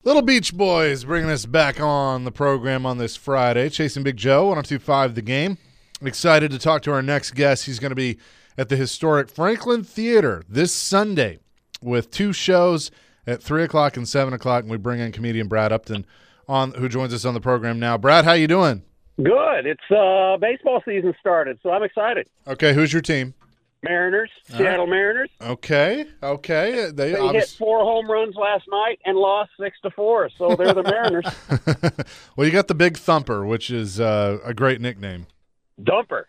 Little Beach Boys bringing us back on the program on this Friday. Chasing Big Joe, 102.5 The Game. I'm excited to talk to our next guest. He's going to be at the historic Franklin Theater this Sunday with two shows at 3 o'clock and 7 o'clock, and we bring in comedian Brad Upton on, who joins us on the program now. Brad, how you doing? Good. It's baseball season started, so I'm excited. Okay, who's your team? Mariners, Seattle Mariners. Okay. They hit 4 home runs last night and lost 6-4, so they're the Mariners. Well, you got the Big Thumper, which is a great nickname. Dumper.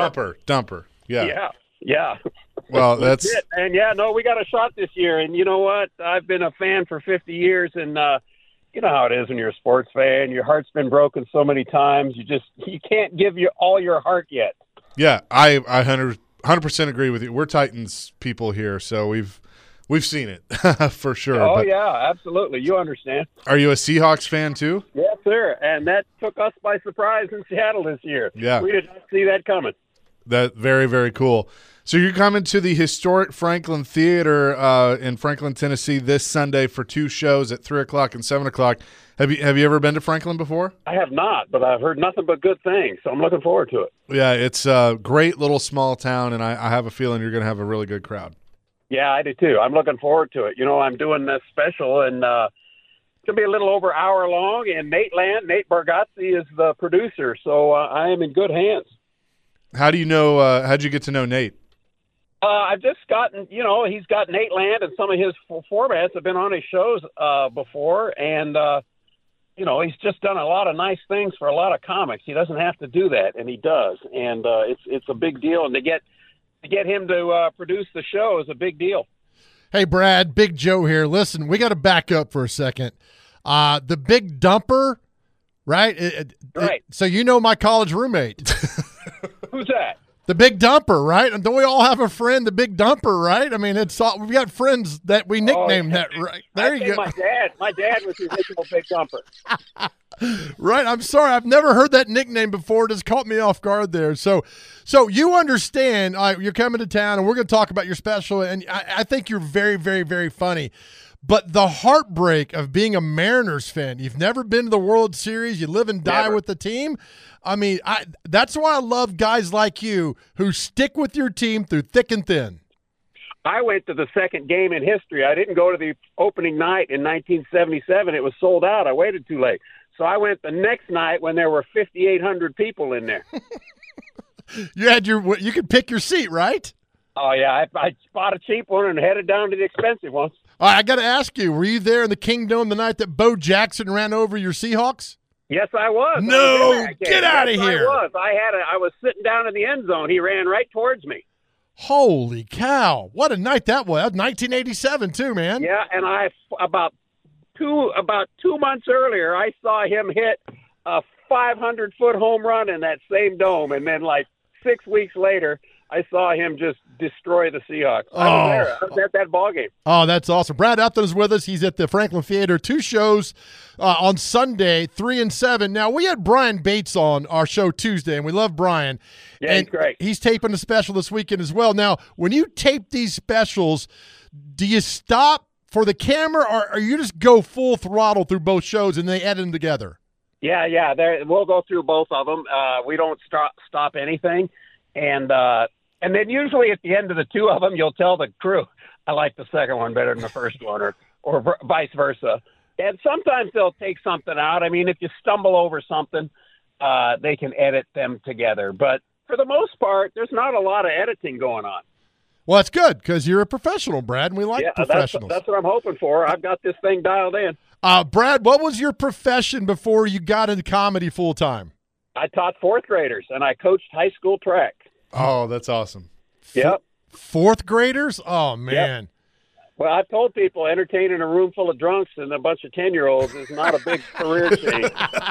Yeah. Well, that's it. And we got a shot this year. And you know what? I've been a fan for 50 years, and you know how it is when you're a sports fan. Your heart's been broken so many times. You can't give you all your heart yet. Yeah, I 100% agree with you. We're Titans people here, so we've seen it for sure. Oh, yeah, absolutely. You understand. Are you a Seahawks fan too? Yes, sir. And that took us by surprise in Seattle this year. Yeah. We did not see that coming. That very, very cool. So you're coming to the historic Franklin Theater in Franklin, Tennessee this Sunday for 2 shows at 3 o'clock and 7 o'clock. Have you ever been to Franklin before? I have not, but I've heard nothing but good things, so I'm looking forward to it. Yeah, it's a great little small town, and I have a feeling you're going to have a really good crowd. Yeah, I do too. I'm looking forward to it. You know, I'm doing this special, and it's going to be a little over an hour long, and Nate Bargatze is the producer, so I am in good hands. How do you know, how'd you get to know Nate? I've just gotten, he's got Nate Land, and some of his formats have been on his shows before, and he's just done a lot of nice things for a lot of comics. He doesn't have to do that, and he does, and it's a big deal. And to get him to produce the show is a big deal. Hey, Brad, Big Joe here. Listen, we got to back up for a second. The Big Dumper, right? Right. So you know my college roommate. Who's that? The Big Dumper, right? And don't we all have a friend, the Big Dumper, right? I mean, we've got friends that we nicknamed that, right? There you go. My dad was the original Big Dumper. Right. I'm sorry. I've never heard that nickname before. It just caught me off guard there. So you understand, you're coming to town, and we're going to talk about your special, and I think you're very, very, very funny. But the heartbreak of being a Mariners fan, you've never been to the World Series, you live and die with the team. I mean, that's why I love guys like you who stick with your team through thick and thin. I went to the second game in history. I didn't go to the opening night in 1977. It was sold out. I waited too late. So I went the next night when there were 5,800 people in there. You could pick your seat, right? Oh, yeah. I bought a cheap one and headed down to the expensive one. All right, I got to ask you, were you there in the Kingdome the night that Bo Jackson ran over your Seahawks? Yes, I was. No, get out of here. I was sitting down in the end zone. He ran right towards me. Holy cow. What a night that was. 1987 too, man. Yeah, and about 2 months earlier, I saw him hit a 500-foot home run in that same dome. And then like 6 weeks later, I saw him just destroy the Seahawks. I was there. I was at that ballgame. Oh, that's awesome. Brad Upton is with us. He's at the Franklin Theater. 2 shows on Sunday, 3 and 7. Now, we had Brian Bates on our show Tuesday, and we love Brian. Yeah, he's great. He's taping a special this weekend as well. Now, when you tape these specials, do you stop for the camera, or you just go full throttle through both shows and they edit them together? Yeah. We'll go through both of them. We don't stop anything. And then usually at the end of the 2 of them, you'll tell the crew, I like the second one better than the first one, or vice versa. And sometimes they'll take something out. I mean, if you stumble over something, they can edit them together. But for the most part, there's not a lot of editing going on. Well, that's good because you're a professional, Brad, and we like professionals. That's what I'm hoping for. I've got this thing dialed in. Brad, what was your profession before you got into comedy full time? I taught 4th graders, and I coached high school track. Oh, that's awesome. Yep. 4th graders? Oh, man. Yep. Well, I've told people entertaining a room full of drunks and a bunch of 10-year-olds is not a big career change.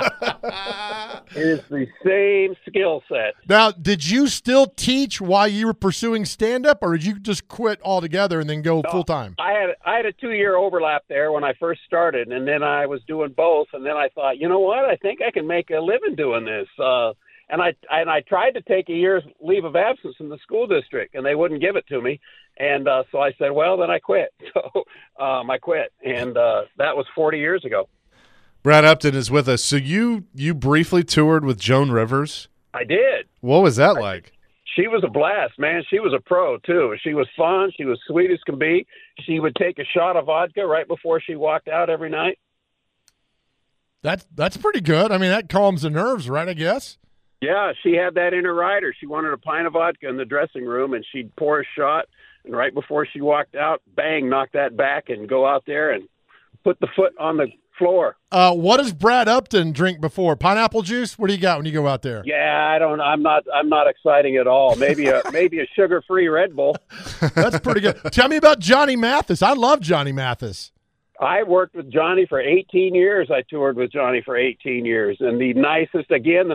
It is the same skill set. Now, did you still teach while you were pursuing stand-up, or did you just quit altogether and then go full-time? I had a 2-year overlap there when I first started, and then I was doing both, and then I thought, you know what, I think I can make a living doing this. And I tried to take a year's leave of absence from the school district, and they wouldn't give it to me. And so I said, well, then I quit. So I quit, and that was 40 years ago. Brad Upton is with us. So you briefly toured with Joan Rivers? I did. What was that like? She was a blast, man. She was a pro, too. She was fun. She was sweet as can be. She would take a shot of vodka right before she walked out every night. That's pretty good. I mean, that calms the nerves, right, I guess? Yeah, she had that in her rider. She wanted a pint of vodka in the dressing room, and she'd pour a shot, and right before she walked out, bang, knock that back and go out there and put the foot on the floor. What does Brad Upton drink before? Pineapple juice? What do you got when you go out there? Yeah, I'm not exciting at all. Maybe a sugar-free Red Bull. That's pretty good. Tell me about Johnny Mathis. I love Johnny Mathis. I worked with Johnny for 18 years. I toured with Johnny for 18 years. And the nicest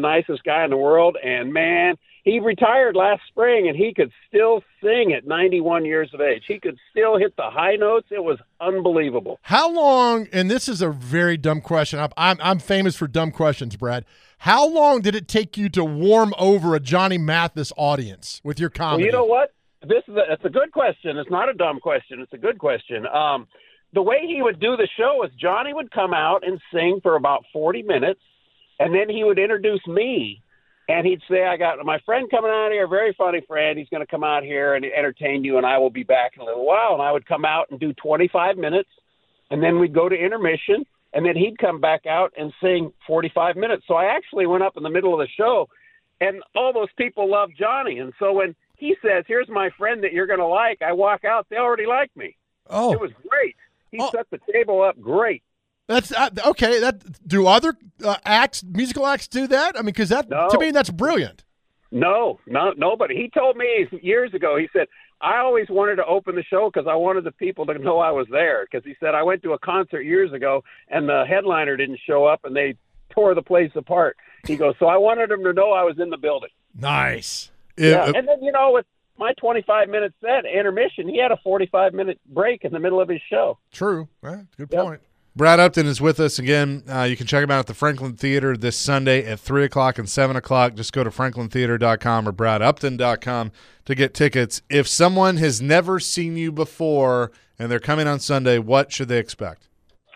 guy in the world. And, man, he retired last spring, and he could still sing at 91 years of age. He could still hit the high notes. It was unbelievable. How long, and this is a very dumb question. I'm famous for dumb questions, Brad. How long did it take you to warm over a Johnny Mathis audience with your comedy? Well, you know what? It's a good question. It's not a dumb question. It's a good question. The way he would do the show is Johnny would come out and sing for about 40 minutes, and then he would introduce me, and he'd say, I got my friend coming out here, a very funny friend. He's going to come out here and entertain you, and I will be back in a little while. And I would come out and do 25 minutes, and then we'd go to intermission, and then he'd come back out and sing 45 minutes. So I actually went up in the middle of the show, and all those people love Johnny. And so when he says, here's my friend that you're going to like, I walk out, they already like me. Oh. It was great. He set the table up great. That's okay. Do other musical acts do that? I mean, because to me, that's brilliant. No, nobody. He told me years ago, he said, I always wanted to open the show because I wanted the people to know I was there. Because he said, I went to a concert years ago, and the headliner didn't show up, and they tore the place apart. He goes, so I wanted them to know I was in the building. Nice. Yeah. And then, with my 25-minute set, intermission, he had a 45-minute break in the middle of his show. True. Good point. Brad Upton is with us again. You can check him out at the Franklin Theater this Sunday at 3 o'clock and 7 o'clock. Just go to franklintheater.com or bradupton.com to get tickets. If someone has never seen you before and they're coming on Sunday, what should they expect?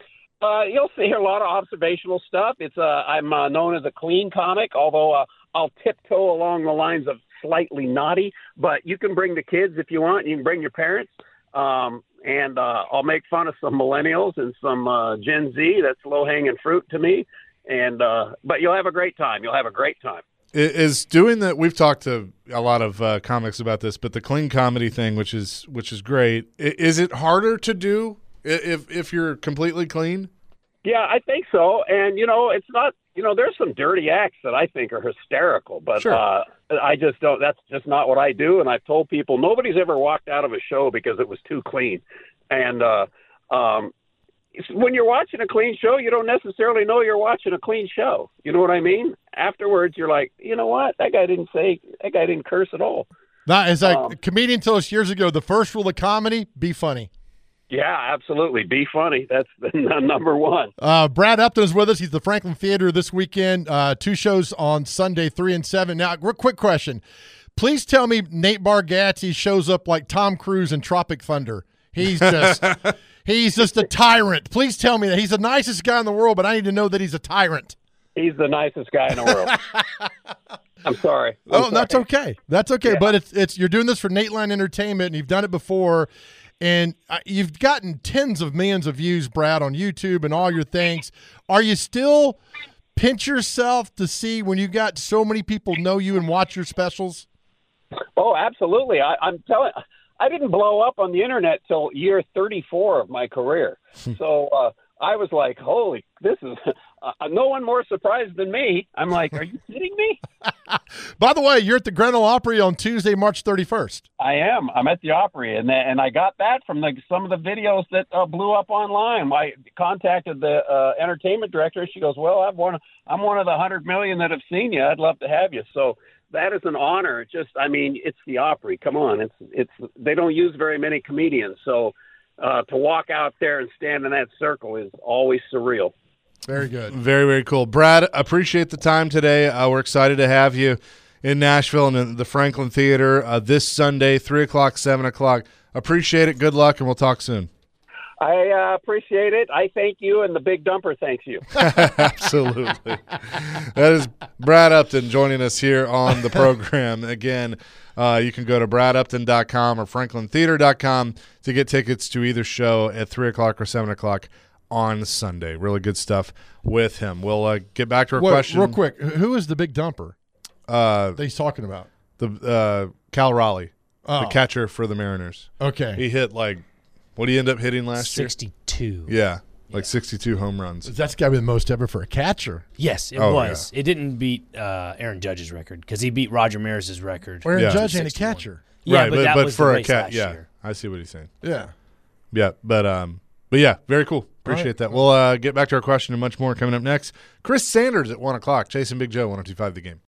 You'll see a lot of observational stuff. I'm known as a clean comic, although I'll tiptoe along the lines of slightly naughty, but you can bring the kids if you want. You can bring your parents, and I'll make fun of some millennials and some Gen Z. That's low-hanging fruit to me, but you'll have a great time. Is doing that. We've talked to a lot of comics about this, but the clean comedy thing, which is great. Is it harder to do if you're completely clean? Yeah, I think so. And it's not. There's some dirty acts that I think are hysterical, but sure. I just don't. That's just not what I do. And I've told people nobody's ever walked out of a show because it was too clean. And when you're watching a clean show, you don't necessarily know you're watching a clean show. You know what I mean? Afterwards, you're like, you know what? That guy didn't curse at all. That is like a comedian told us years ago. The first rule of comedy: be funny. Yeah, absolutely. Be funny. That's the number one. Brad Upton is with us. He's the Franklin Theater this weekend. 2 shows on Sunday, 3 and 7. Now, quick question. Please tell me Nate Bargatze shows up like Tom Cruise in Tropic Thunder. He's just a tyrant. Please tell me that. He's the nicest guy in the world, but I need to know that he's a tyrant. He's the nicest guy in the world. I'm sorry. That's okay. That's okay. Yeah. But it's you're doing this for Nateline Entertainment, and you've done it before. And you've gotten tens of millions of views, Brad, on YouTube and all your things. Are you still pinch yourself to see when you got so many people know you and watch your specials? Oh, absolutely. I'm telling you, I didn't blow up on the internet till year 34 of my career. So I was like, holy, this is no one more surprised than me. I'm like, are you kidding me? By the way, you're at the Grinnell Opry on Tuesday, March 31st. I am. I'm at the Opry, and I got that from some of the videos that blew up online. I contacted the entertainment director. She goes, well, I'm one of the 100 million that have seen you. I'd love to have you. So that is an honor. It's the Opry. Come on. It's they don't use very many comedians. So to walk out there and stand in that circle is always surreal. Very good. Very, very cool. Brad, appreciate the time today. We're excited to have you in Nashville and in the Franklin Theater this Sunday, 3 o'clock, 7 o'clock. Appreciate it. Good luck, and we'll talk soon. I appreciate it. I thank you, and the Big Dumper thanks you. Absolutely. That is Brad Upton joining us here on the program. Again, you can go to bradupton.com or franklintheater.com to get tickets to either show at 3 o'clock or 7 o'clock on Sunday. Really good stuff with him. We'll get back to our question. Real quick, who is the Big Dumper that he's talking about? The Cal Raleigh, the catcher for the Mariners. Okay. He hit what did he end up hitting last year? 62. Yeah, 62 home runs. That's got to be the most ever for a catcher. Yes, it was. Yeah. It didn't beat Aaron Judge's record because he beat Roger Maris's record. Aaron Judge ain't a catcher. Yeah, right, but that was for the a cat, last yeah, year. I see what he's saying. Yeah. Yeah, but yeah, very cool. Appreciate that. We'll get back to our question and much more coming up next. Chris Sanders at 1 o'clock. Chasing Big Joe, 102.5 The Game.